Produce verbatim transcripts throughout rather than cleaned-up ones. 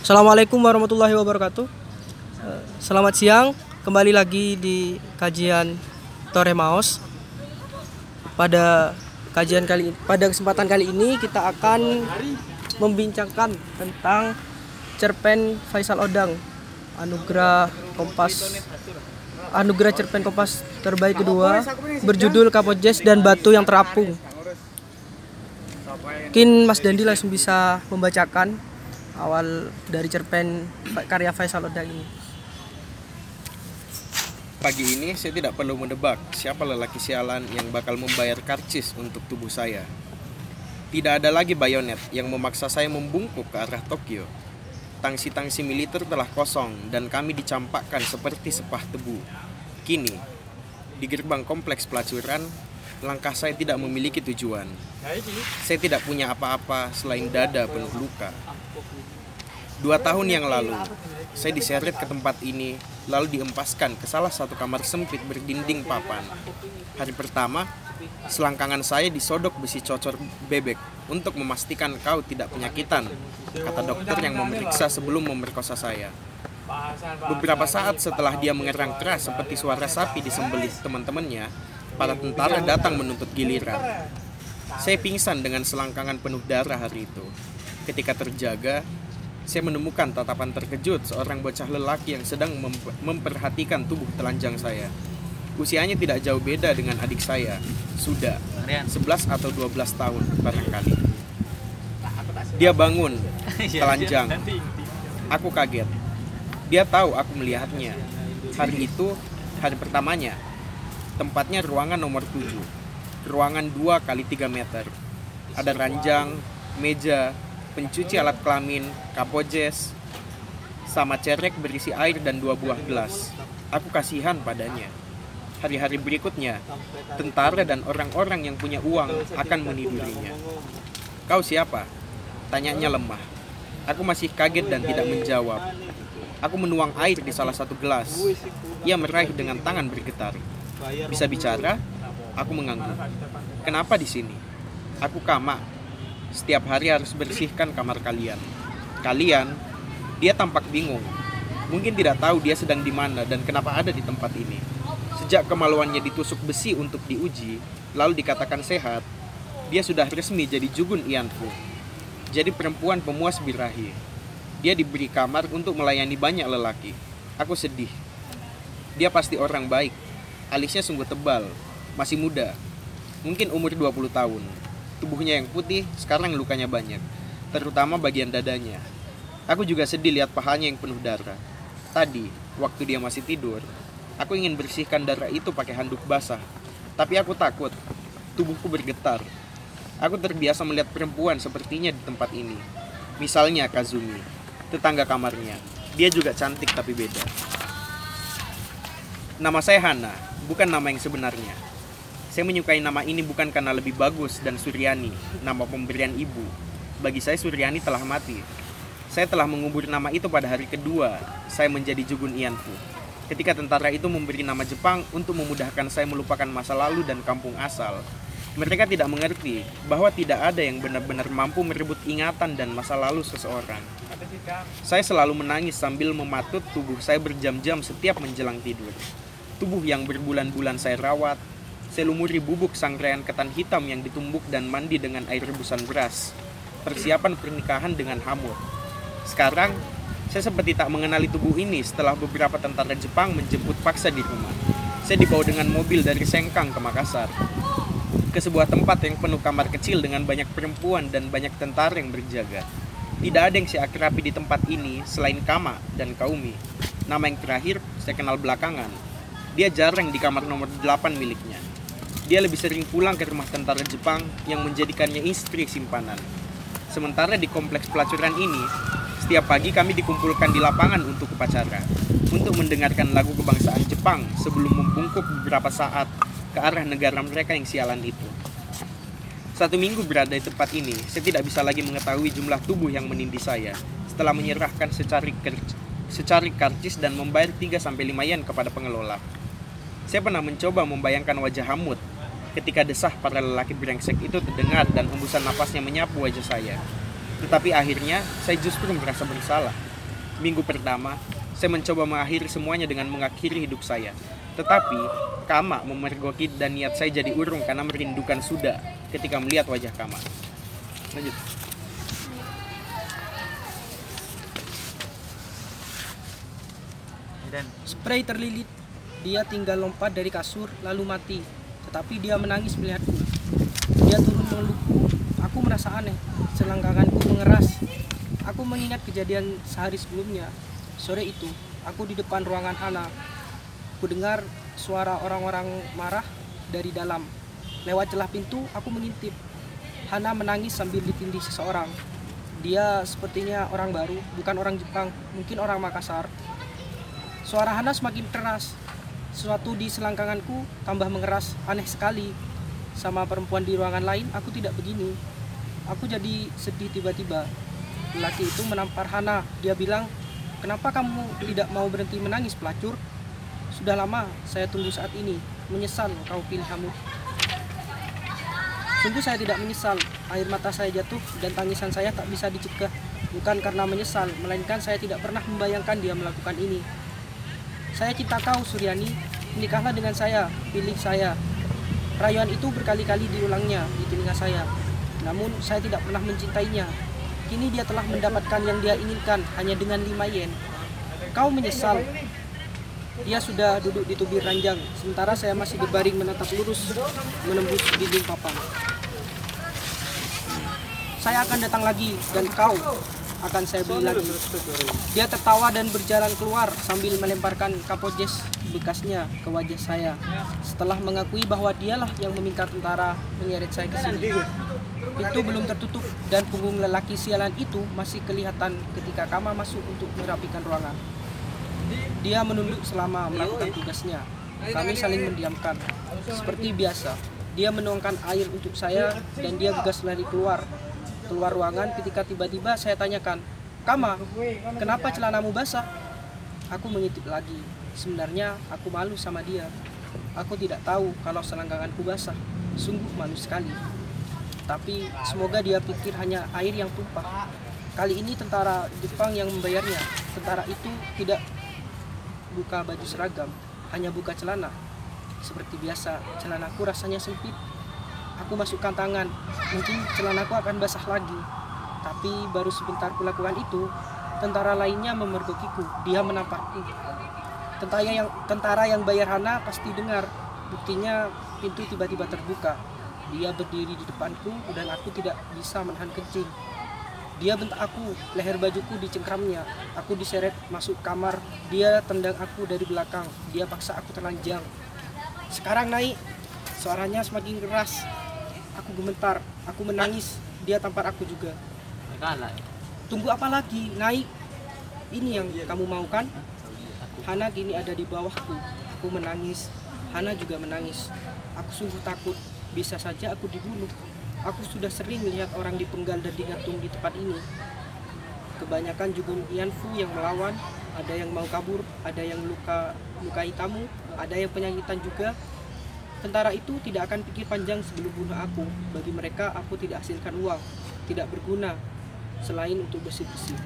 Assalamualaikum warahmatullahi wabarakatuh. Eh, Selamat siang, kembali lagi di kajian Toremaos. Pada kajian kali pada kesempatan kali ini kita akan membincangkan tentang cerpen Faisal Odang, anugerah Kompas anugerah cerpen Kompas terbaik kedua, berjudul Kapojes dan Batu yang Terapung. Mungkin Mas Dandi langsung bisa membacakan awal dari cerpen karya Faisal Odang ini. Pagi ini saya tidak perlu menebak siapa lelaki sialan yang bakal membayar karcis untuk tubuh saya. Tidak ada lagi bayonet yang memaksa saya membungkuk ke arah Tokyo. Tangsi-tangsi militer telah kosong dan kami dicampakkan seperti sepah tebu. Kini, di gerbang kompleks pelacuran, langkah saya tidak memiliki tujuan. Saya tidak punya apa-apa selain dada penuh luka. Dua tahun yang lalu, saya diseret ke tempat ini, lalu diempaskan ke salah satu kamar sempit berdinding papan. Hari pertama, selangkangan saya disodok besi cocor bebek untuk memastikan kau tidak penyakitan, kata dokter yang memeriksa sebelum memerkosa saya. Beberapa saat setelah dia mengerang keras seperti suara sapi disembelih teman-temannya, para tentara datang menuntut giliran. Saya pingsan dengan selangkangan penuh darah hari itu. Ketika terjaga, saya menemukan tatapan terkejut seorang bocah lelaki yang sedang mem- memperhatikan tubuh telanjang saya. Usianya tidak jauh beda dengan adik saya, sudah sebelas atau dua belas tahun barangkali. Dia bangun, telanjang. Aku kaget. Dia tahu aku melihatnya. Hari itu, hari pertamanya. Tempatnya ruangan nomor tujuh. Ruangan dua kali tiga meter. Ada ranjang, meja, pencuci alat kelamin, kapojes, sama cerek berisi air dan dua buah gelas. Aku kasihan padanya. Hari-hari berikutnya, tentara dan orang-orang yang punya uang akan menidurinya. Kau siapa? Tanyanya lemah. Aku masih kaget dan tidak menjawab. Aku menuang air di salah satu gelas. Ia meraih dengan tangan bergetar. Bisa bicara? Aku mengangguk. Kenapa di sini? Aku Kama. Setiap hari harus bersihkan kamar kalian. Kalian? Dia tampak bingung. Mungkin tidak tahu dia sedang di mana dan kenapa ada di tempat ini. Sejak kemaluannya ditusuk besi untuk diuji, lalu dikatakan sehat, dia sudah resmi jadi Jugun Ianfu. Jadi perempuan pemuas birahi. Dia diberi kamar untuk melayani banyak lelaki. Aku sedih. Dia pasti orang baik. Alisnya sungguh tebal, masih muda. Mungkin umur dua puluh tahun. Tubuhnya yang putih, sekarang lukanya banyak, terutama bagian dadanya. Aku juga sedih lihat pahanya yang penuh darah. Tadi, waktu dia masih tidur, aku ingin bersihkan darah itu pakai handuk basah. Tapi aku takut, tubuhku bergetar. Aku terbiasa melihat perempuan sepertinya di tempat ini. Misalnya Kazumi, tetangga kamarnya. Dia juga cantik tapi beda. Nama saya Hana, bukan nama yang sebenarnya. Saya menyukai nama ini bukan karena lebih bagus dan Suryani, nama pemberian ibu. Bagi saya Suryani telah mati. Saya telah mengubur nama itu pada hari kedua saya menjadi Jugun Ianfu. Ketika tentara itu memberi nama Jepang untuk memudahkan saya melupakan masa lalu dan kampung asal. Mereka tidak mengerti bahwa tidak ada yang benar-benar mampu merebut ingatan dan masa lalu seseorang. Saya selalu menangis sambil mematut tubuh saya berjam-jam setiap menjelang tidur. Tubuh yang berbulan-bulan saya rawat. Saya lumuri bubuk sangrean ketan hitam yang ditumbuk dan mandi dengan air rebusan beras. Persiapan pernikahan dengan hamur. Sekarang, saya seperti tak mengenali tubuh ini setelah beberapa tentara Jepang menjemput paksa di rumah. Saya dibawa dengan mobil dari Sengkang ke Makassar. Ke sebuah tempat yang penuh kamar kecil dengan banyak perempuan dan banyak tentara yang berjaga. Tidak ada yang saya akrabi di tempat ini selain Kama dan Kaumi. Nama yang terakhir saya kenal belakangan. Dia jarang di kamar nomor delapan miliknya. Dia lebih sering pulang ke rumah tentara Jepang yang menjadikannya istri simpanan. Sementara di kompleks pelacuran ini, setiap pagi kami dikumpulkan di lapangan untuk upacara, untuk mendengarkan lagu kebangsaan Jepang sebelum membungkuk beberapa saat ke arah negara mereka yang sialan itu. Satu minggu berada di tempat ini, saya tidak bisa lagi mengetahui jumlah tubuh yang menindih saya setelah menyerahkan secari, secari karcis dan membayar tiga sampai lima yen kepada pengelola. Saya pernah mencoba membayangkan wajah Hamut ketika desah para lelaki brengsek itu terdengar dan hembusan napasnya menyapu wajah saya. Tetapi akhirnya saya justru merasa bersalah. Minggu pertama, saya mencoba mengakhiri semuanya dengan mengakhiri hidup saya. Tetapi, Kama memergoki dan niat saya jadi urung karena merindukan sudah ketika melihat wajah Kama. Lanjut. Spray terlilit. Dia tinggal lompat dari kasur lalu mati. Tetapi dia menangis melihatku. Dia turun melukku. Aku merasa aneh. Selangkanganku mengeras. Aku mengingat kejadian sehari sebelumnya. Sore itu, aku di depan ruangan Hana. Ku dengar suara orang-orang marah dari dalam. Lewat celah pintu, aku mengintip. Hana menangis sambil ditindih seseorang. Dia sepertinya orang baru, bukan orang Jepang, mungkin orang Makassar. Suara Hana semakin keras. Sesuatu di selangkanganku tambah mengeras. Aneh sekali. Sama perempuan di ruangan lain, aku tidak begini. Aku jadi sedih tiba-tiba. Lelaki itu menampar Hana. Dia bilang, "Kenapa kamu tidak mau berhenti menangis, pelacur? Sudah lama saya tunggu saat ini. Menyesal kau pilih kamu." Sungguh saya tidak menyesal. Air mata saya jatuh dan tangisan saya tak bisa dicegah. Bukan karena menyesal, melainkan saya tidak pernah membayangkan dia melakukan ini. "Saya cinta kau, Suryani. Menikahlah dengan saya. Pilih saya." Rayuan itu berkali-kali diulangnya di telinga saya. Namun saya tidak pernah mencintainya. Kini dia telah mendapatkan yang dia inginkan hanya dengan lima yen. "Kau menyesal?" Dia sudah duduk di tubir ranjang, sementara saya masih berbaring menatap lurus menembus dinding papan. "Saya akan datang lagi dan kau akan saya beli lagi." Dia tertawa dan berjalan keluar sambil melemparkan kapojes bekasnya ke wajah saya. Setelah mengakui bahwa dialah yang meminta tentara menyeret saya ke sini. Pintu belum tertutup dan punggung lelaki sialan itu masih kelihatan ketika Kama masuk untuk merapikan ruangan. Dia menunduk selama melakukan tugasnya. Kami saling mendiamkan. Seperti biasa, dia menuangkan air untuk saya dan dia gegas lari keluar. Keluar ruangan ketika tiba-tiba saya tanyakan, "Kama, kenapa celanamu basah?" Aku mengintip lagi. Sebenarnya aku malu sama dia. Aku tidak tahu kalau selangkanganku basah. Sungguh malu sekali. Tapi semoga dia pikir hanya air yang tumpah. Kali ini tentara Jepang yang membayarnya. Tentara itu tidak buka baju seragam, hanya buka celana. Seperti biasa, celanaku rasanya sempit. Aku masukkan tangan, mungkin celanaku akan basah lagi. Tapi baru sebentar kulakukan itu, tentara lainnya memergokiku. Dia menamparku. Tentara yang tentara yang bayar Hana pasti dengar. Buktinya pintu tiba-tiba terbuka. Dia berdiri di depanku dan aku tidak bisa menahan kencing. Dia bentak aku, leher bajuku dicengkramnya. Aku diseret masuk kamar. Dia tendang aku dari belakang. Dia paksa aku telanjang. "Sekarang naik." Suaranya semakin keras. Aku gemetar, aku menangis. Dia tampar aku juga. "Tunggu apa lagi? Naik. Ini yang kamu mau kan?" Hana kini ada di bawahku. Aku menangis. Hana juga menangis. Aku sungguh takut. Bisa saja aku dibunuh. Aku sudah sering melihat orang dipenggal dan digantung di tempat ini. Kebanyakan juga Yanfu yang melawan. Ada yang mau kabur, ada yang luka lukai tamu, ada yang penyakitan juga. Tentara itu tidak akan pikir panjang sebelum bunuh aku. Bagi mereka, aku tidak hasilkan uang, tidak berguna selain untuk bersih-bersih.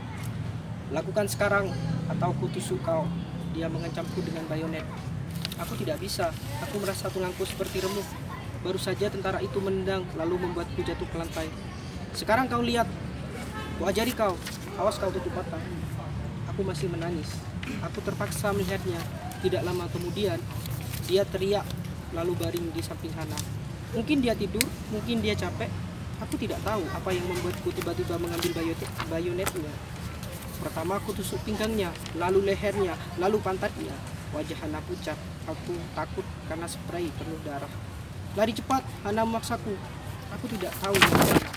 "Lakukan sekarang atau aku tusuk kau." Dia mengancamku dengan bayonet. Aku tidak bisa. Aku merasa tulangku seperti remuk. Baru saja tentara itu menendang lalu membuatku jatuh ke lantai. "Sekarang kau lihat. Ku ajari kau. Awas kau tutup mata." Aku masih menangis. Aku terpaksa melihatnya. Tidak lama kemudian, dia teriak lalu baring di samping Hana. Mungkin dia tidur, mungkin dia capek. Aku tidak tahu apa yang membuatku tiba-tiba mengambil bayonet, bayonetnya. Pertama aku tusuk pinggangnya, lalu lehernya, lalu pantatnya. Wajah Hana pucat. Aku takut karena spray penuh darah. "Lari cepat!" Hana memaksaku. Aku tidak tahu dari mana.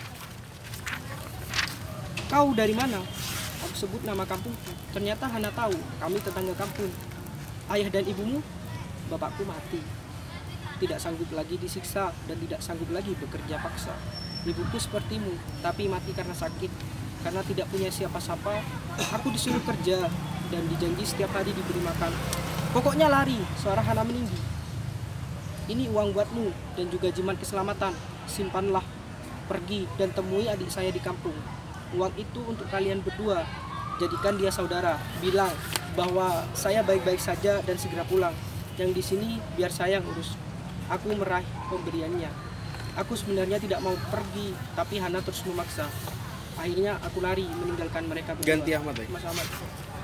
"Kau dari mana?" Aku sebut nama kampungku. Ternyata Hana tahu, kami tetangga kampung. "Ayah dan ibumu?" "Bapakku mati. Tidak sanggup lagi disiksa dan tidak sanggup lagi bekerja paksa. Ibuku sepertimu, tapi mati karena sakit. Karena tidak punya siapa-siapa, aku disuruh kerja dan dijanji setiap hari diberi makan. Pokoknya lari." Suara Hana meninggi. "Ini uang buatmu dan juga jimat keselamatan. Simpanlah. Pergi dan temui adik saya di kampung. Uang itu untuk kalian berdua. jadikan dia saudara. Bilang bahwa saya baik-baik saja dan segera pulang. Yang di sini biar saya ngurus. Aku meraih pemberiannya. Aku sebenarnya tidak mau pergi, tapi Hana terus memaksa. Akhirnya aku lari meninggalkan mereka berdua. Ganti Ahmad ya? Mas Ahmad.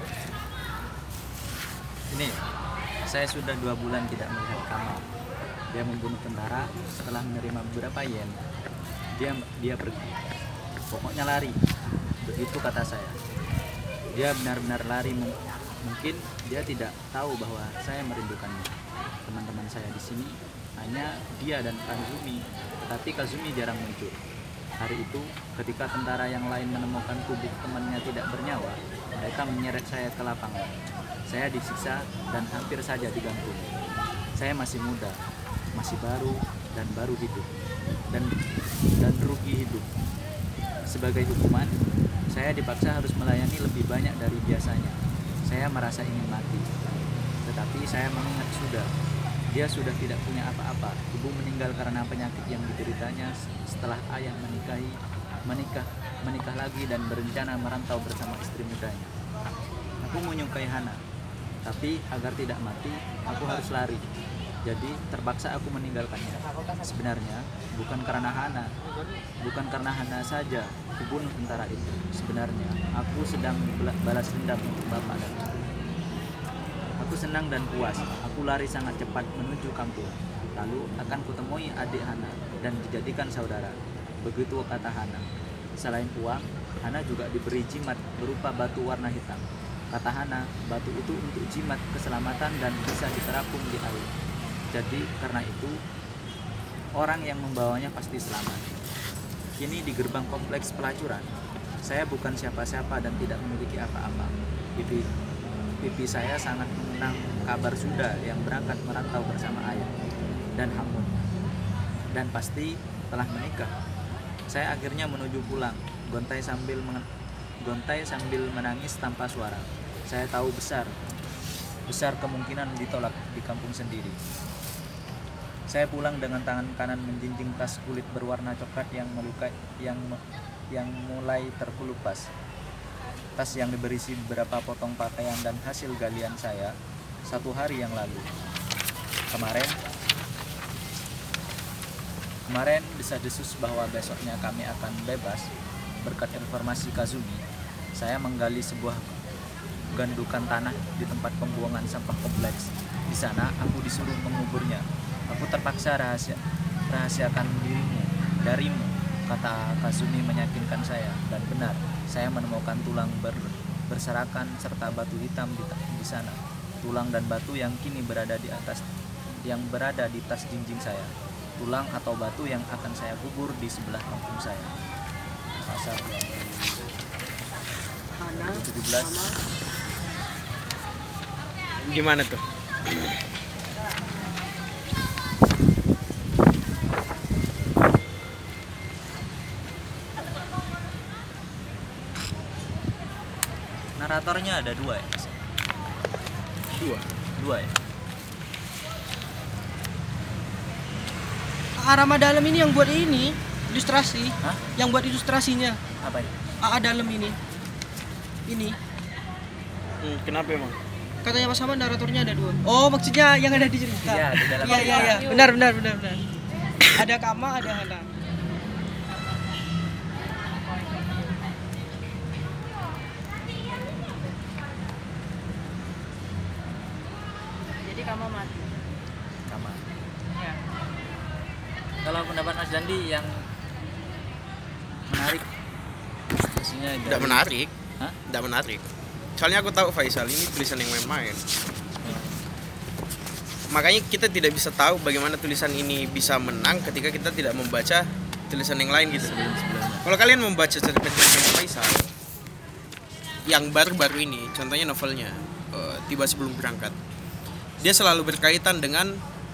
Ini, saya sudah dua bulan tidak melihat Kamal. Dia membunuh tentara setelah menerima beberapa yen. Dia dia pergi. Pokoknya lari. Begitu kata saya. Dia benar-benar lari. Mungkin dia tidak tahu bahwa saya merindukannya. Teman-teman saya di sini hanya dia dan Kazumi, tetapi Kazumi jarang muncul. Hari itu, ketika tentara yang lain menemukan tubuh temannya tidak bernyawa, mereka menyeret saya ke lapangan. Saya disiksa dan hampir saja digantung. Saya masih muda, masih baru dan baru hidup, dan dan rugi hidup. Sebagai hukuman, saya dipaksa harus melayani lebih banyak dari biasanya. Saya merasa ingin mati, tetapi saya mengingat sudah. Dia sudah tidak punya apa-apa. Ibu meninggal karena penyakit yang dideritanya setelah ayah menikahi, menikah, menikah lagi dan berencana merantau bersama istri mudanya. Aku menyukai Hana, tapi agar tidak mati, aku harus lari. Jadi terpaksa aku meninggalkannya. Sebenarnya bukan karena Hana, bukan karena Hana saja kubunuh tentara itu. Sebenarnya aku sedang balas dendam untuk bapak dan ibu. Aku senang dan puas. Aku lari sangat cepat menuju kampung. Lalu akan kutemui adik Hana dan dijadikan saudara. Begitu kata Hana. Selain uang, Hana juga diberi jimat berupa batu warna hitam. Kata Hana, batu itu untuk jimat keselamatan dan bisa diterapung di air. Jadi karena itu, orang yang membawanya pasti selamat. Kini di gerbang kompleks pelacuran, saya bukan siapa-siapa dan tidak memiliki apa-apa. Pipi, pipi saya sangat mengenang kabar Sunda yang berangkat merantau bersama ayah dan Hamun. Dan pasti telah menikah. Saya akhirnya menuju pulang, gontai sambil mengen- gontai sambil menangis tanpa suara. Saya tahu besar, besar kemungkinan ditolak di kampung sendiri. Saya pulang dengan tangan kanan menjinjing tas kulit berwarna coklat yang melukai, yang yang mulai terkelupas. Tas yang berisi beberapa potong pakaian dan hasil galian saya satu hari yang lalu. Kemarin, kemarin desas-desus bahwa besoknya kami akan bebas. Berkat informasi Kazumi, saya menggali sebuah gandukan tanah di tempat pembuangan sampah kompleks. Di sana aku disuruh menguburnya. Aku terpaksa rahasia, rahasiakan dirimu darimu, kata Kazumi meyakinkan saya. Dan benar, saya menemukan tulang ber, berserakan serta batu hitam di, di sana. Tulang dan batu yang kini berada di atas, yang berada di tas jinjing saya. Tulang atau batu yang akan saya kubur di sebelah kampung saya. Pasal Hana tujuh belas. sama Gimana tuh? Naratornya ada dua ya? Dua. Dua ya? Arama Dalam ini yang buat ini ilustrasi. Hah? Yang buat ilustrasinya Apa ini? A A Dalam ini. Ini Hmm, kenapa emang? katanya Mas Ahmad naratornya ada dua. Oh, maksudnya yang ada di cerita. Iya, di dalam Iya, iya, iya. Benar, benar, benar, benar. Ada Kama, ada Hana. Jadi kamu mati. Sama. Ya. Kalau pendapat Mas Dandi yang menarik, maksudnya Tidak dari- menarik. Hah? Tidak menarik. Soalnya aku tahu Faisal ini tulisan yang main-main. Makanya kita tidak bisa tahu bagaimana tulisan ini bisa menang ketika kita tidak membaca tulisan yang lain gitu. Sebelum-sebelumnya. Kalau kalian membaca cerpen-cerpen Faisal yang baru-baru ini, contohnya novelnya eh, Tiba Sebelum Berangkat, dia selalu berkaitan dengan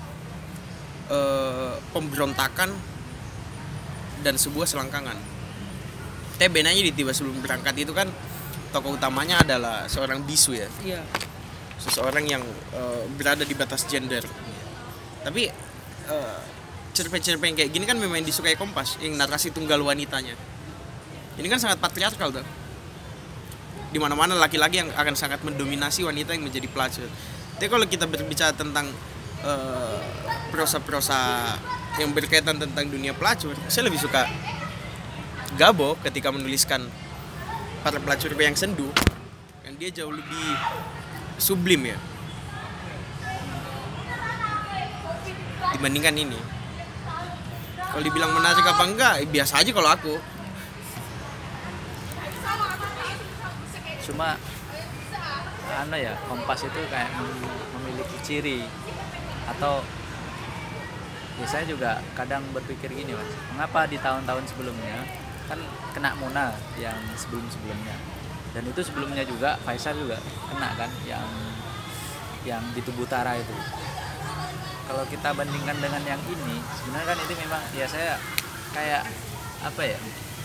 eh, pemberontakan dan sebuah selangkangan. Tapi benarnya di Tiba Sebelum Berangkat itu kan tokoh utamanya adalah seorang bisu ya, Iya. seseorang yang eh, berada di batas gender. Tapi eh, cerpen-cerpen kayak gini kan memang disukai Kompas, yang narasi tunggal wanitanya. Ini kan sangat patriarkal tuh. di mana-mana laki-laki yang akan sangat mendominasi wanita yang menjadi pelacur. Tapi kalau kita berbicara tentang uh, prosa-prosa yang berkaitan tentang dunia pelacur, saya lebih suka Gabo ketika menuliskan para pelacur yang sendu, yang dia jauh lebih sublim ya dibandingkan ini. Kalau dibilang menarik apa enggak, eh, biasa aja kalau aku. Cuma ano ya, Kompas itu kayak memiliki ciri atau ya saya juga kadang berpikir gini mas, mengapa di tahun-tahun sebelumnya kan kena Muna yang sebelum-sebelumnya, dan itu sebelumnya juga Faisal juga kena kan yang yang di Tubuh Utara itu. Kalau kita bandingkan dengan yang ini, sebenarnya kan itu memang ya saya kayak apa ya,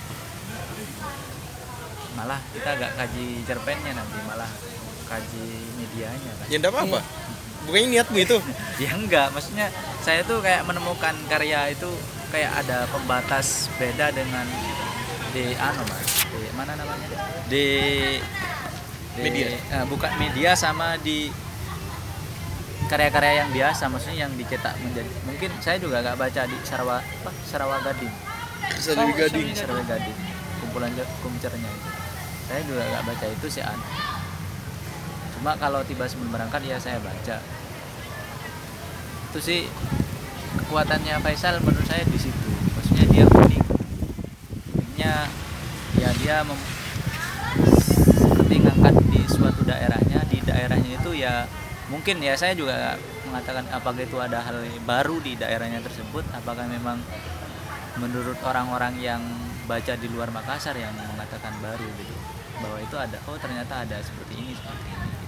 malah kita agak kaji cerpennya nanti, malah kaji medianya kan. Ya enggak apa-apa. Bukannya niatmu itu. Ya enggak, maksudnya saya tuh kayak menemukan karya itu kayak ada pembatas beda dengan di ano mas, di mana namanya, di, di media, eh, bukan media sama di karya-karya yang biasa, maksudnya yang dicetak menjadi, mungkin saya juga gak baca di Sarawak apa Sarawak Gading, Sarawak Gading, Sarawak Gading, kumpulan kumcernya itu, saya juga gak baca itu sih an. Cuma kalau tiba sebelum berangkat ya saya baca. Itu sih kekuatannya Faisal menurut saya di situ. Maksudnya dia unik. Uniknya ya dia mem- seperti ngangkat di suatu daerahnya, di daerahnya itu ya mungkin ya saya juga mengatakan apakah itu ada hal baru di daerahnya tersebut, apakah memang menurut orang-orang yang baca di luar Makassar yang mengatakan baru gitu, bahwa itu ada, oh ternyata ada seperti ini seperti ini gitu.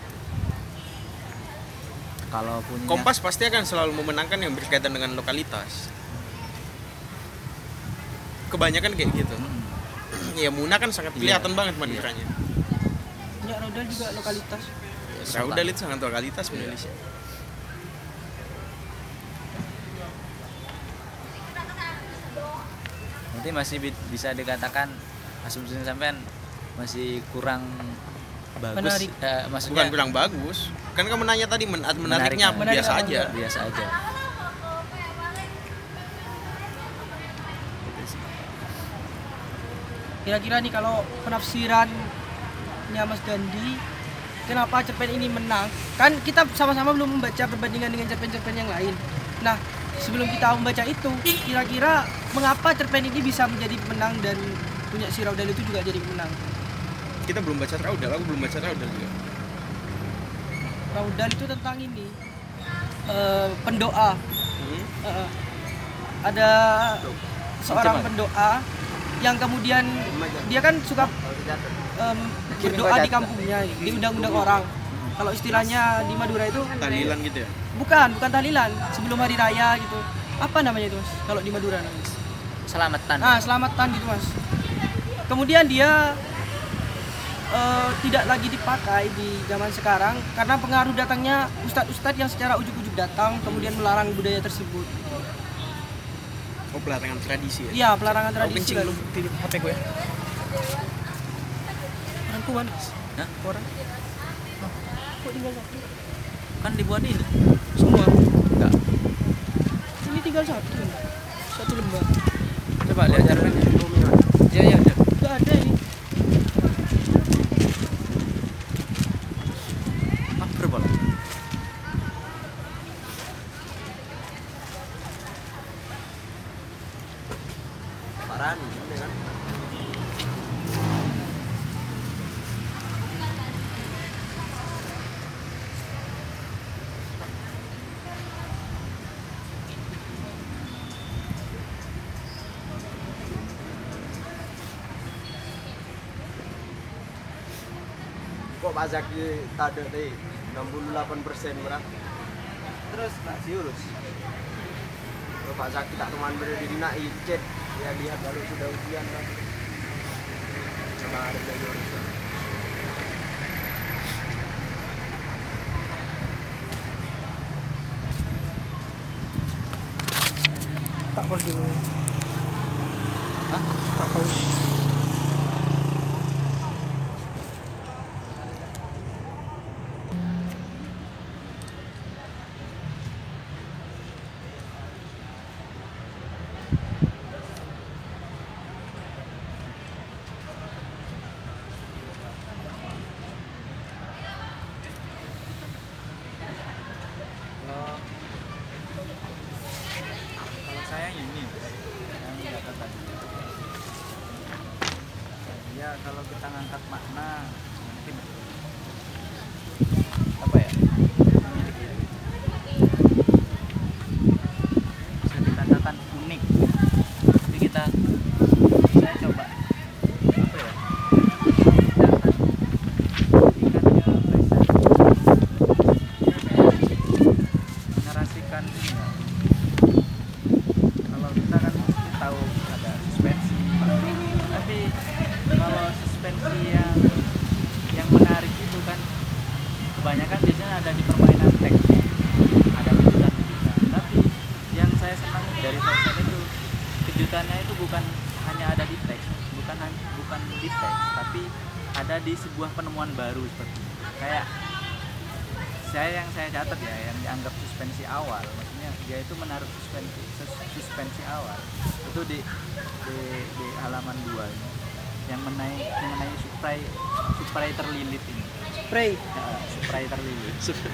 Kalau punya Kompas pasti akan selalu memenangkan yang berkaitan dengan lokalitas. Kebanyakan kayak gitu. hmm, Ya Muna kan sangat kelihatan Iya, banget iya. Madiranya. Punya Rodal juga lokalitas. Raudal itu sangat lokalitas menulisnya. nanti masih bi- bisa dikatakan asumsi sampean masih kurang bagus. Menarik. Eh, Bukan maksudnya kurang bagus. Kan kamu nanya tadi men- menarik, menariknya kan? Menarik biasa apa aja. biasa aja. Gitu sih. Kira-kira nih kalau penafsirannya Mas Dandi, kenapa cerpen ini menang? Kan kita sama-sama belum membaca perbandingan dengan cerpen-cerpen yang lain. Nah, sebelum kita membaca itu, kira-kira mengapa cerpen ini bisa menjadi pemenang dan punya si Raudal itu juga jadi pemenang? Kita belum baca Raudal, aku belum baca Raudal juga. Raudal itu tentang ini, eh, pendoa. Hmm? Eh, ada seorang pendoa yang kemudian dia kan suka em, berdoa di kampungnya, diundang-undang orang. Kalau istilahnya di Madura itu Tahlilan gitu ya. bukan, bukan tahlilan, sebelum hari raya gitu. Apa namanya itu, Mas? Kalau di Madura namanya. Selamatan. Ah, selamatan gitu, Mas. Kemudian dia eh, tidak lagi dipakai di zaman sekarang karena pengaruh datangnya ustadz-ustadz yang secara ujuk-ujuk datang kemudian melarang budaya tersebut. Oh, pelarangan tradisi ya. Iya, pelarangan Aku tradisi. kencing kan. dulu di H P gue ya. Orang tua, Mas. Hah? Orang. Kok tinggal satu? Kan dibuat ini. Semua. Enggak. Ini tinggal satu. Satu lembar. Coba lihat cerpennya. Iya, iya, ada. Enggak ada ini. Mampir bola. Paran, kan? Kok Pak Zaki tak ada tadi enam puluh delapan persen berat. Terus tak siurus. Kalau Pak Zaki tak teman berdiri nak cek ya lihat kalau sudah ujian kan. Coba ada lagi urusan. Tak pos dulu. Hah? Tak pos. ada di sebuah penemuan baru seperti itu. Kayak saya yang saya catat ya, yang dianggap suspensi awal, maksudnya dia itu menaruh suspensi sus- suspensi awal itu di di, di halaman dua ini, yang mengenai mengenai supray supray terlilit ini. Spray. Ya, supray terlilit. Spray.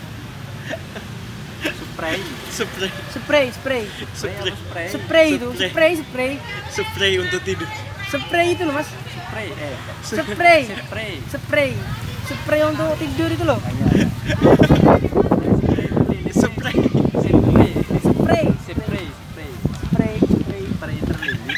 Supray. Spray. Spray, spray. Spray apa spray? Spray itu, Spray. spray, spray. Spray untuk tidur. Spray itu loh, Mas. Spray. Eh. Spray. Spray. Spray. Spray untuk tidur itu loh. Iya. Spray. Spray. Spray. Spray. Spray. Spray, spray. Spray terlilit.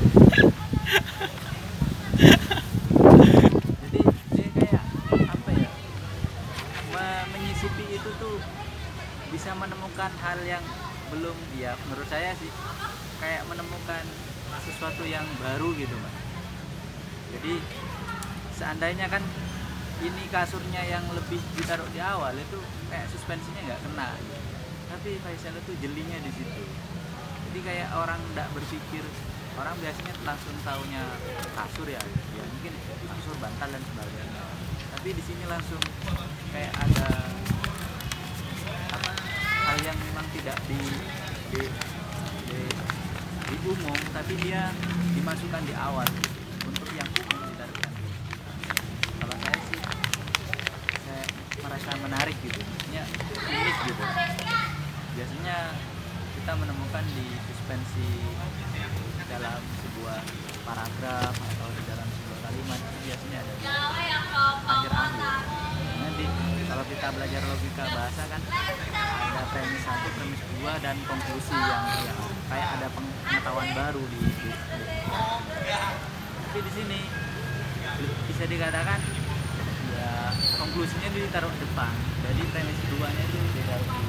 Jadi dia kayak apa ya? me- menyisipi itu tuh bisa menemukan hal yang belum ya menurut saya sih kayak menemukan sesuatu yang baru gitu Mas. Jadi seandainya kan ini kasurnya yang lebih ditaruh di awal itu kayak suspensinya nggak kena gitu. Tapi Faisal itu jelinya di situ. Jadi kayak orang nggak berpikir, orang biasanya langsung taunya kasur ya, ya mungkin kasur bantal dan sebagainya. Tapi di sini langsung kayak ada apa hal yang memang tidak di di, di, di umum, tapi dia dimasukkan di awal gitu, untuk yang umum ditaruhkan. Kalau saya sih saya merasa menarik gitu, maksudnya unik gitu. Biasanya kita menemukan di suspensi dalam sebuah paragraf atau di dalam sebuah kalimat itu biasanya ada di akhir-akhir. Nanti kalau kita belajar logika bahasa kan ada premis satu, premis dua, dan konklusi yang, yang kayak ada pengetahuan baru di, di, di tapi di sini bisa dikatakan ya konklusinya ditaruh di depan, jadi premis keduanya itu ditaruh di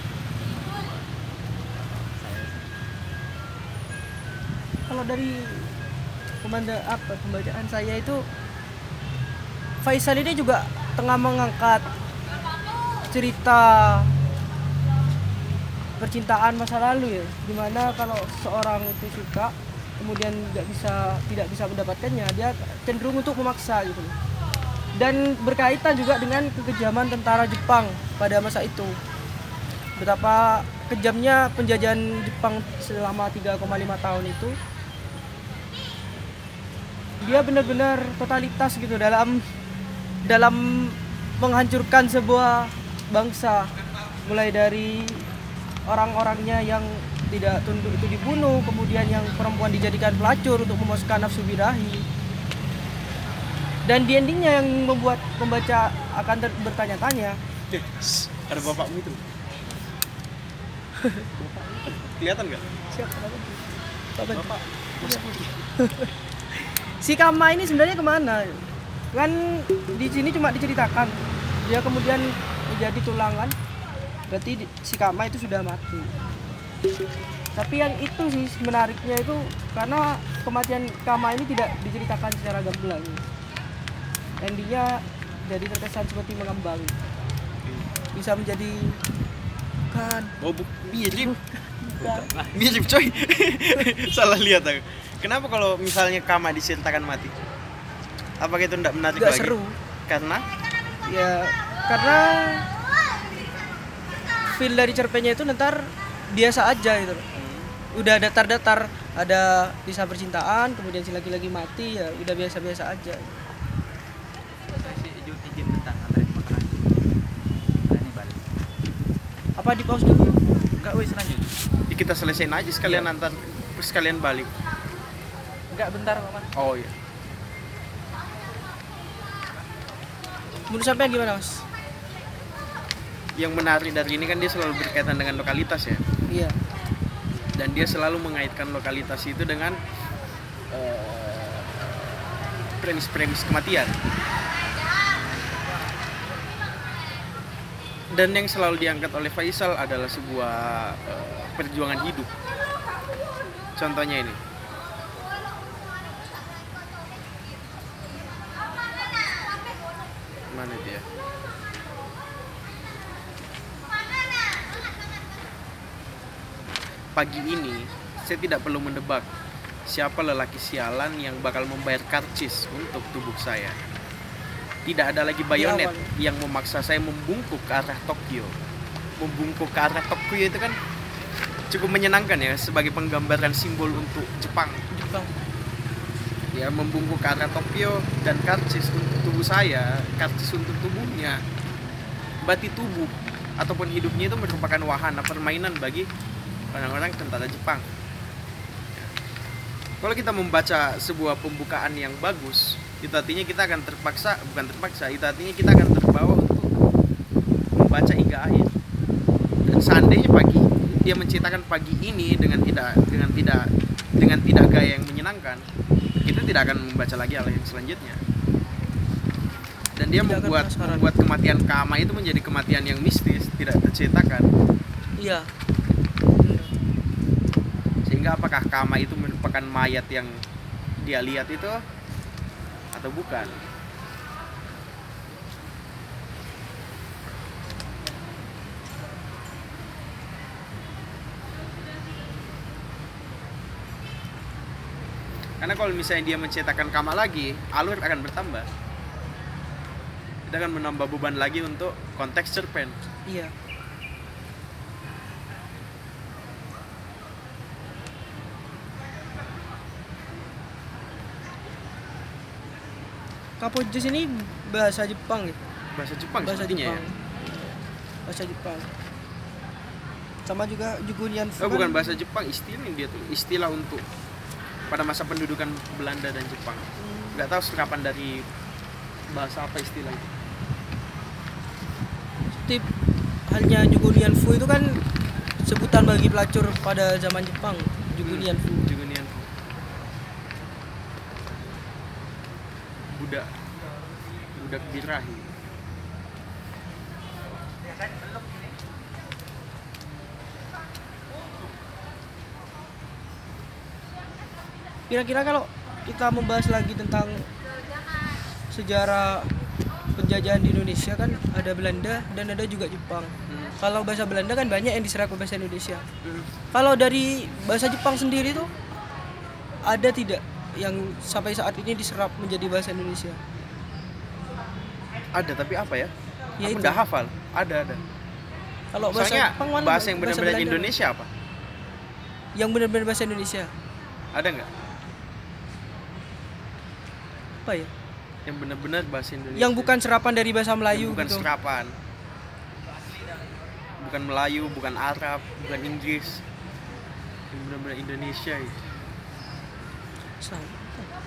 saya sih. Kalau dari pemanda apa pembacaan saya itu, Faisal ini juga tengah mengangkat cerita percintaan masa lalu ya, dimana kalau seorang itu suka kemudian nggak bisa tidak bisa mendapatkannya, dia cenderung untuk memaksa gitu. Dan berkaitan juga dengan kekejaman tentara Jepang pada masa itu, betapa kejamnya penjajahan Jepang selama tiga koma lima tahun itu. Dia benar-benar totalitas gitu dalam dalam menghancurkan sebuah bangsa, mulai dari orang-orangnya yang tidak tunduk itu dibunuh, kemudian yang perempuan dijadikan pelacur untuk memuaskan nafsu birahi, dan di endingnya yang membuat pembaca akan ter- bertanya-tanya, Eh, shh, ada bapakmu itu. Kelihatan nggak? siapa Bapak? Bapak. Bapak. Si Kama ini sebenarnya kemana? Kan di sini cuma diceritakan dia kemudian menjadi tulangan, berarti di- si Kama itu sudah mati. Tapi yang itu sih menariknya itu karena kematian Kama ini tidak diceritakan secara gamblang. Endingnya jadi terkesan seperti mengambang, bisa menjadi kan Oh, bu- mirip. bukan. Mirip coy. Salah lihat aku. Kenapa kalau misalnya Kama diceritakan mati? Apakah itu tidak menarik Nggak lagi? seru Karena ya, karena feel dari cerpennya itu ntar biasa aja gitu loh. Udah datar-datar, ada kisah percintaan kemudian si laki-laki mati, ya udah biasa-biasa aja. Saya sih izin izin tentang antara demokrasi. Ini balik. Apa di pause dulu? Enggak, wes lanjut. ya kita selesaiin aja sekalian Iya. antar terus sekalian balik. Enggak, bentar Paman. Oh iya. Menurut sampean gimana, Mas? Yang menarik dari ini kan dia selalu berkaitan dengan lokalitas ya. Iya. Dan dia selalu mengaitkan lokalitas itu dengan eh, premis-premis kematian. Dan yang selalu diangkat oleh Faisal adalah sebuah eh, perjuangan hidup. Contohnya ini. Mana dia? Pagi ini, saya tidak perlu mendebak siapa lelaki sialan yang bakal membayar karcis untuk tubuh saya. Tidak ada lagi bayonet awal. yang memaksa saya membungkuk ke arah Tokyo. Membungkuk ke arah Tokyo itu kan cukup menyenangkan ya sebagai penggambaran simbol untuk Jepang. Jepang. Ya, membungkuk ke arah Tokyo dan karcis untuk tubuh saya, karcis untuk tubuhnya. Bati tubuh ataupun hidupnya itu merupakan wahana permainan bagi orang-orang tentara Jepang. Kalau kita membaca sebuah pembukaan yang bagus, itu artinya kita akan terpaksa, bukan terpaksa, itu artinya kita akan terbawa untuk membaca hingga akhir. Dan seandainya pagi dia menceritakan pagi ini dengan tidak dengan tidak dengan tidak gaya yang menyenangkan, kita tidak akan membaca lagi hal yang selanjutnya. Dan dia Tidak akan membuat penasaran. membuat kematian Kama itu menjadi kematian yang mistis, tidak terceritakan. Iya. Sehingga apakah Kama itu merupakan mayat yang dia lihat itu atau bukan? Karena kalau misalnya dia mencetakkan Kama lagi, alur akan bertambah. Kita akan menambah beban lagi untuk konteks cerpen. Iya. Kapojus ini bahasa Jepang ya? Bahasa Jepang Bahasa sepertinya Jepang. ya. Bahasa Jepang. Sama juga Jugunian Oh, bukan bahasa Jepang, istilah dia tuh, istilah untuk pada masa pendudukan Belanda dan Jepang. Nggak tahu serapan dari bahasa apa istilah itu. Tip halnya Jugunian Fu itu kan sebutan bagi pelacur pada zaman Jepang. Jugunian Fu. Jugunian budak budak birahi. Kira-kira kalau kita membahas lagi tentang sejarah penjajahan di Indonesia kan ada Belanda dan ada juga Jepang. Hmm. Kalau bahasa Belanda kan banyak yang diserap ke bahasa Indonesia. Hmm. Kalau dari bahasa Jepang sendiri tuh ada tidak yang sampai saat ini diserap menjadi bahasa Indonesia? Ada, tapi apa ya? Ya Aku itu. udah hafal. Ada ada. Kalau bahasa Soalnya Jepang mana? bahasa yang benar-benar Belanda? Indonesia apa? Yang benar-benar bahasa Indonesia. Ada nggak? Apa ya? Yang benar-benar bahasa Indonesia. Yang bukan serapan dari bahasa Melayu Yang bukan gitu. serapan. Bukan Melayu, bukan Arab, bukan Inggris. Yang benar-benar Indonesia itu. Sama.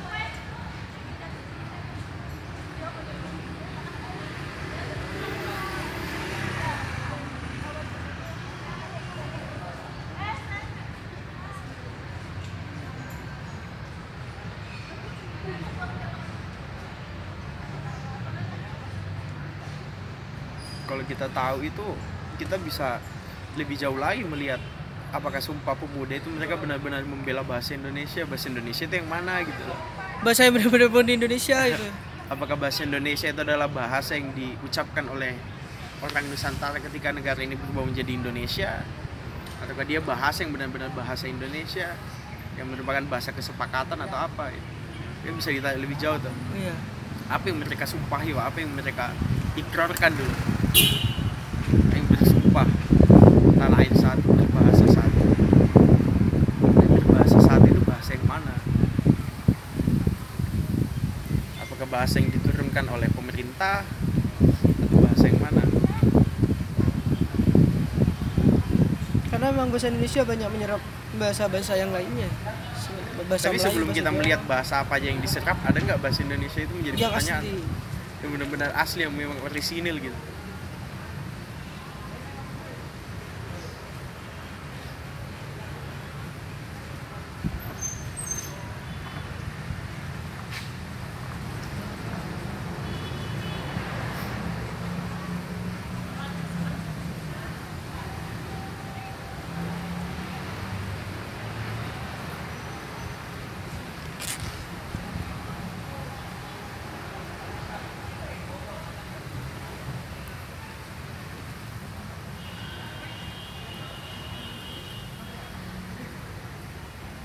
Kalau kita tahu itu, kita bisa lebih jauh lagi melihat apakah Sumpah Pemuda itu mereka benar-benar membela bahasa Indonesia. Bahasa Indonesia itu yang mana gitu loh. Bahasa yang benar-benar di Indonesia itu. Apakah bahasa Indonesia itu adalah bahasa yang diucapkan oleh orang Nusantara ketika negara ini berubah menjadi Indonesia, ataukah dia bahasa yang benar-benar bahasa Indonesia yang merupakan bahasa kesepakatan atau apa ya? Dia bisa ditanya lebih jauh tuh. Iya. Apa yang mereka sumpahi, Wak? Apa yang mereka ikrarkan dulu? Yang bersumpah tanah air satu, berbahasa satu. Dan berbahasa satu itu bahasa yang mana? Apakah bahasa yang diturunkan oleh pemerintah atau bahasa yang mana? Karena memang bahasa Indonesia banyak menyerap bahasa-bahasa yang lainnya. Bahasa Tapi Melayu, sebelum bahasa kita Jawa. melihat bahasa apa aja yang diserap, ada nggak bahasa Indonesia itu menjadi yang pertanyaan? asli. Yang benar-benar asli, yang memang orisinil gitu.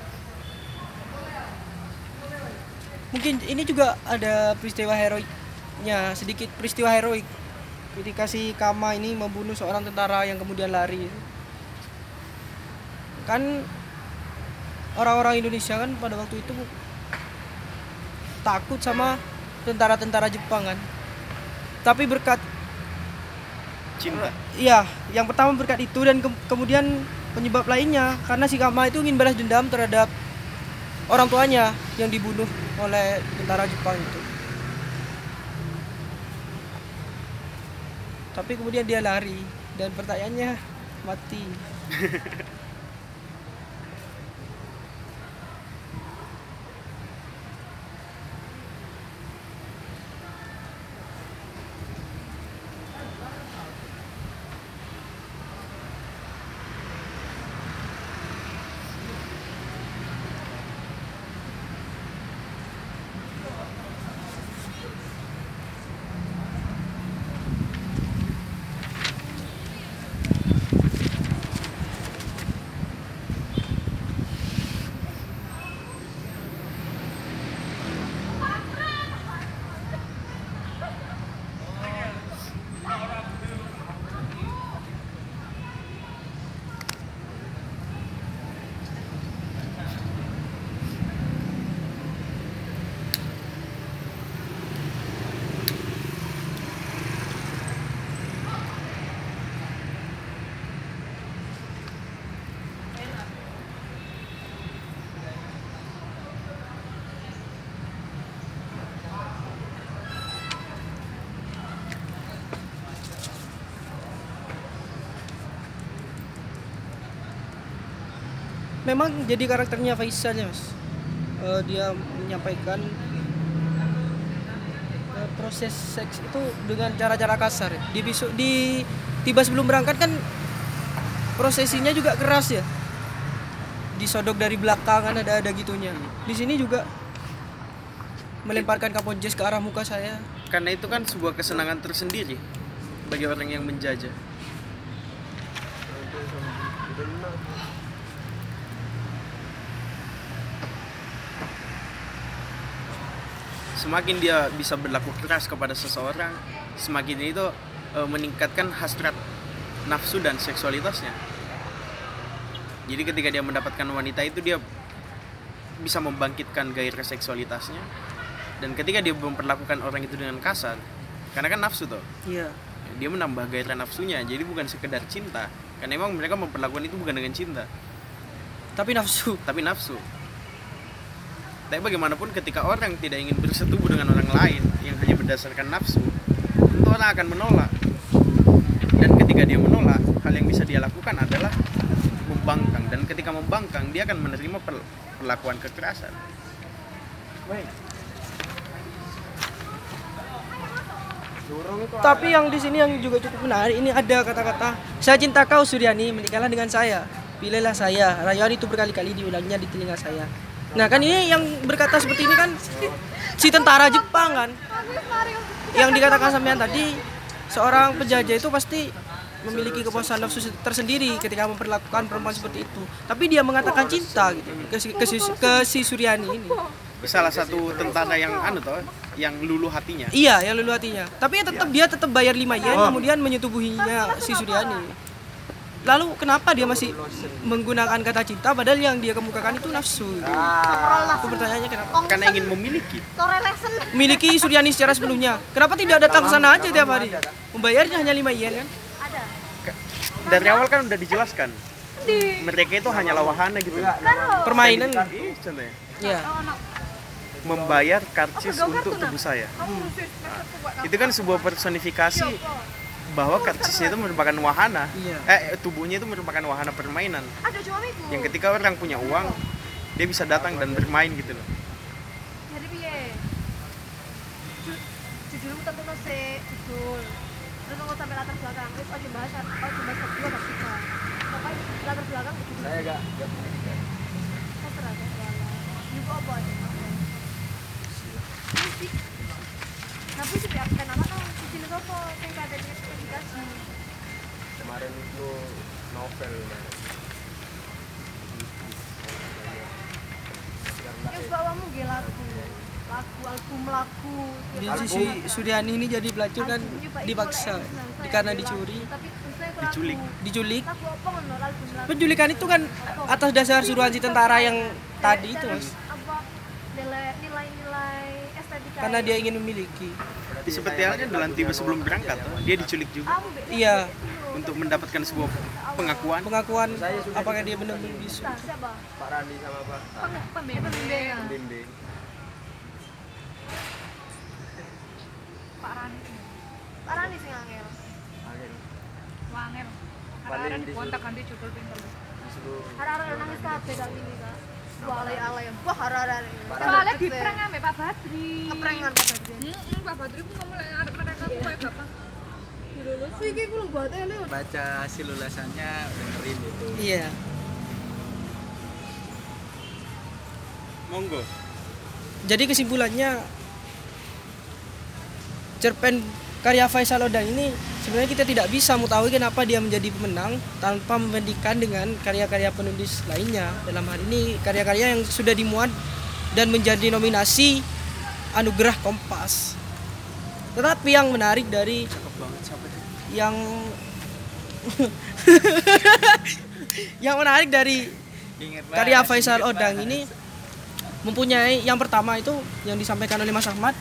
Mungkin ini juga ada peristiwa heroik sedikitnya sedikit peristiwa heroik ketika si Kama ini membunuh seorang tentara yang kemudian lari. Kan orang-orang Indonesia kan pada waktu itu takut sama tentara-tentara Jepang kan. Tapi berkat Cinta. iya, yang pertama berkat itu dan ke- kemudian penyebab lainnya karena si Kama itu ingin balas dendam terhadap orang tuanya yang dibunuh oleh tentara Jepang itu. Tapi kemudian dia lari dan pertanyaannya mati. Memang jadi karakternya Faisal ya mas. Eh, dia menyampaikan eh, proses seks itu dengan cara-cara kasar ya. Di besok di tiba sebelum berangkat kan prosesinya juga keras ya. Disodok dari belakang kan ada ada gitunya. Di sini juga melemparkan kaponjes ke arah muka saya. Karena itu kan sebuah kesenangan tersendiri bagi orang yang menjajah. Semakin dia bisa berlaku keras kepada seseorang, semakin itu e, meningkatkan hasrat nafsu dan seksualitasnya. Jadi ketika dia mendapatkan wanita itu, dia bisa membangkitkan gairah seksualitasnya. Dan ketika dia memperlakukan orang itu dengan kasar, karena kan nafsu tuh, Iya. dia menambah gairah nafsunya. Jadi bukan sekedar cinta, karena emang mereka memperlakukan itu bukan dengan cinta, Tapi nafsu. tapi nafsu. Tapi bagaimanapun ketika orang tidak ingin bersetubuh dengan orang lain yang hanya berdasarkan nafsu, tentu orang akan menolak. Dan ketika dia menolak, hal yang bisa dia lakukan adalah membangkang. Dan ketika membangkang, dia akan menerima per- perlakuan kekerasan. Tapi yang di sini yang juga cukup menarik, ini ada kata-kata, saya cinta kau Suryani, menikahlah dengan saya, pilihlah saya. Rayuan itu berkali-kali diulangnya di telinga saya. Nah kan ini yang berkata seperti ini kan si tentara Jepang kan, yang dikatakan sampean tadi, seorang penjajah itu pasti memiliki kepuasan nafsu tersendiri ketika memperlakukan perempuan seperti itu. Tapi dia mengatakan cinta gitu ke si, ke si, ke si Suryani ini. Salah satu tentara yang anu toh, yang luluh hatinya. Iya, yang lulu hatinya. Tapi ya tetap dia tetap bayar lima yen kemudian menyetubuhinya si Suryani. Lalu kenapa dia masih menggunakan kata cinta padahal yang dia kemukakan itu nafsu? Gitu. Itu pertanyaannya kenapa? Karena ingin memiliki. Memiliki Suryani secara sebelumnya. Kenapa tidak datang ke sana aja tiap hari? Membayarnya hanya lima yen kan? Dari awal kan udah dijelaskan. Mereka itu hanyalah wahana gitu. Permainan. Ih, contohnya. Iya. Membayar karcis untuk tubuh saya. Nah, itu kan sebuah personifikasi bahwa karcisnya itu merupakan wahana. Iya. Eh, tubuhnya itu merupakan wahana permainan. Yang ketika orang punya uang, dia bisa datang dan bermain gitu loh. Jadi piye? Ju- Judulmu tentu sik judul. Terus nggak sampai latar belakang. Terus aja bahas, aja bahas kedua gak suka. Pokoknya latar belakang judul. Saya gak gak pendidikan. Terserah terserah. Yuk apa aja. Musik. Tapi sih ya kan anak kan judul apa? Yang katanya edukasi. Kemarin itu novel. Yang bawamu gila lagu. lagu album lagu Di tiap sisi album. Suryani ini jadi pelacur kan Albumnya Pak Iko dipaksa lek senang saya karena beli dicuri, lagu, tapi saya lagu- Diculik. diculik. lagu apa ngono album lagu Penculikan itu kan atas dasar suruhan si tentara yang tadi itu, Mas. apa nilai- nilai-nilai estetika Karena dia ingin memiliki. Tapi seperti halnya dalam tiba sebelum berangkat, toh, dia diculik juga Aku be- Iya, untuk mendapatkan sebuah pengakuan. pengakuan apakah dia benar-benar bisa. Nah, siapa Pak Randi sama Pak Pem- pembimbing pembimbing Bimbing. Pak Rani. Pak Rani sing angel Akhirnya Wangel. Paling Ada-ada disuruh- dikontak ganti judul pinter. disuruh harap-harap nangis kabeh kali ini kak wah alay-alay wah harap-harap Soalnya di prank ambek Pak Badri. keprengan Pak Badri Heeh, Pak Badri ku ngomong lek arep mereka ku kayak bapak. dilulus iki ku buat ele Baca hasil ulasannya dengerin itu. Iya. Monggo. Jadi kesimpulannya cerpen karya Faisal Odang ini sebenarnya kita tidak bisa mengetahui kenapa dia menjadi pemenang tanpa membandingkan dengan karya-karya penulis lainnya. Dalam hal ini karya-karya yang sudah dimuat dan menjadi nominasi Anugerah Kompas. Tetapi yang menarik dari Cakep banget siapa itu? yang yang menarik dari Ingat karya banget, Faisal ingat Odang banget. ini mempunyai yang pertama itu yang disampaikan oleh Mas Ahmad,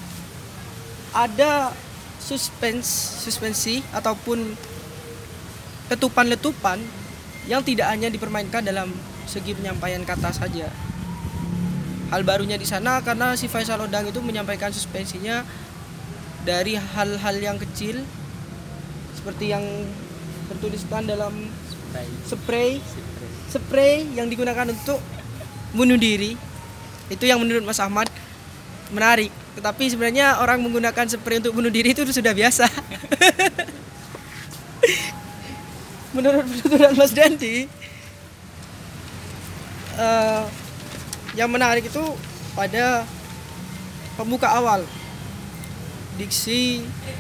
ada suspens suspensi ataupun letupan-letupan yang tidak hanya dipermainkan dalam segi penyampaian kata saja. Hal barunya di sana karena si Faisal Odang itu menyampaikan suspensinya dari hal-hal yang kecil seperti yang tertuliskan dalam Spray, spray spray. spray yang digunakan untuk bunuh diri. Itu yang menurut Mas Ahmad menarik. Tetapi sebenarnya orang menggunakan spray untuk bunuh diri itu sudah biasa. Menurut penuturan Mas Dandi, eh, yang menarik itu pada pembuka awal, diksi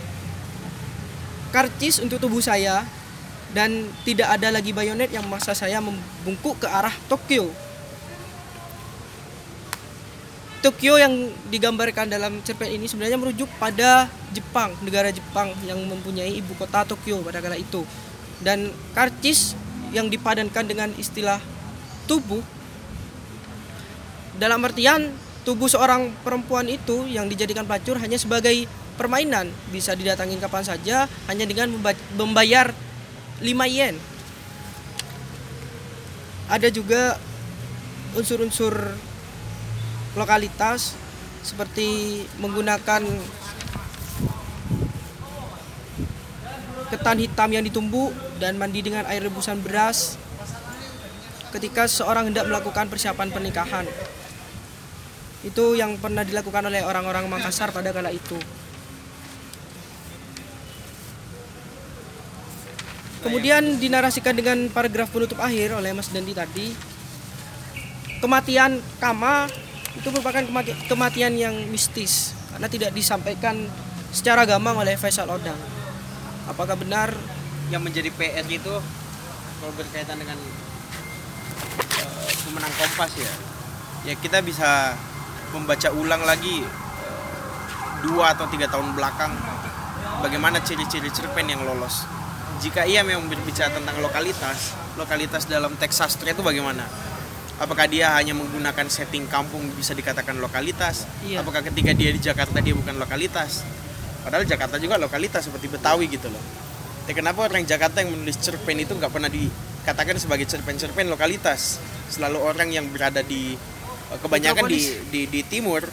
karcis untuk tubuh saya dan tidak ada lagi bayonet yang memaksa saya membungkuk ke arah Tokyo. Tokyo yang digambarkan dalam cerpen ini sebenarnya merujuk pada Jepang, negara Jepang yang mempunyai ibu kota Tokyo pada kala itu. Dan karcis yang dipadankan dengan istilah tubuh dalam artian tubuh seorang perempuan itu yang dijadikan pelacur hanya sebagai permainan, bisa didatangin kapan saja hanya dengan memba- membayar lima yen. Ada juga unsur-unsur lokalitas seperti menggunakan ketan hitam yang ditumbuk dan mandi dengan air rebusan beras ketika seorang hendak melakukan persiapan pernikahan. Itu yang pernah dilakukan oleh orang-orang Makassar pada kala itu. Kemudian dinarasikan dengan paragraf penutup akhir oleh Mas Dandi tadi. Kematian Kama itu merupakan kemati- kematian yang mistis karena tidak disampaikan secara gamblang oleh Faisal Odang. Apakah benar Yang menjadi P R itu kalau berkaitan dengan eh, pemenang Kompas ya, ya kita bisa membaca ulang lagi eh, dua atau tiga tahun belakang bagaimana ciri-ciri cerpen yang lolos. Jika ia memang berbicara tentang lokalitas, lokalitas dalam teks sastra itu bagaimana? Apakah dia hanya menggunakan setting kampung bisa dikatakan lokalitas? Iya. Apakah ketika dia di Jakarta dia bukan lokalitas? Padahal Jakarta juga lokalitas seperti Betawi gitu loh. Tapi kenapa orang Jakarta yang menulis cerpen itu nggak pernah dikatakan sebagai cerpen-cerpen lokalitas? Selalu orang yang berada di eh, kebanyakan di, di di timur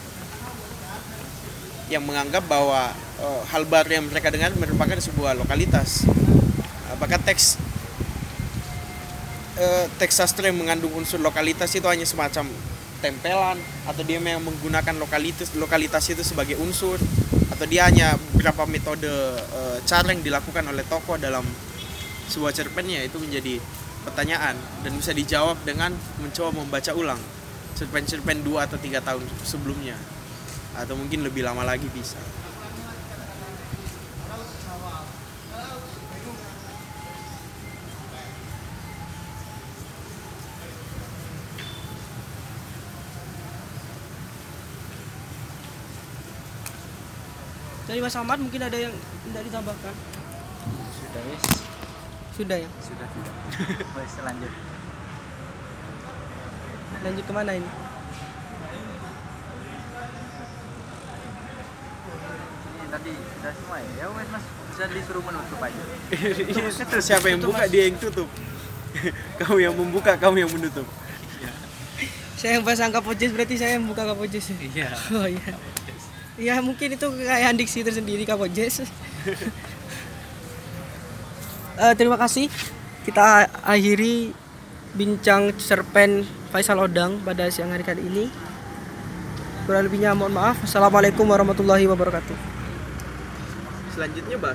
yang menganggap bahwa eh, hal baru yang mereka dengar merupakan sebuah lokalitas. Apakah teks eh, teks sastra yang mengandung unsur lokalitas itu hanya semacam tempelan atau dia memang menggunakan lokalitas lokalitas itu sebagai unsur atau dia hanya beberapa metode eh, cara yang dilakukan oleh tokoh dalam sebuah cerpennya, itu menjadi pertanyaan dan bisa dijawab dengan mencoba membaca ulang cerpen-cerpen dua atau tiga tahun sebelumnya atau mungkin lebih lama lagi bisa. Dari Mas Ahmad mungkin ada yang tidak ditambahkan. Sudah wis. Sudah ya. Sudah sudah. Wis lanjut. Lanjut kemana ini? Ini tadi sudah semua ya. Ya wes Mas, bisa disuruh menutup aja. Iya, siapa yang buka dia yang tutup. Kamu yang membuka, kamu yang menutup. Saya yang pasang kapojes berarti saya yang buka kapojes. Iya. Oh iya. Ya mungkin itu kayak diksi tersendiri kapojes. Eh, terima kasih. Kita akhiri bincang cerpen Faisal Odang pada siang hari kali ini. Kurang lebihnya mohon maaf. Assalamualaikum warahmatullahi wabarakatuh. Selanjutnya bahas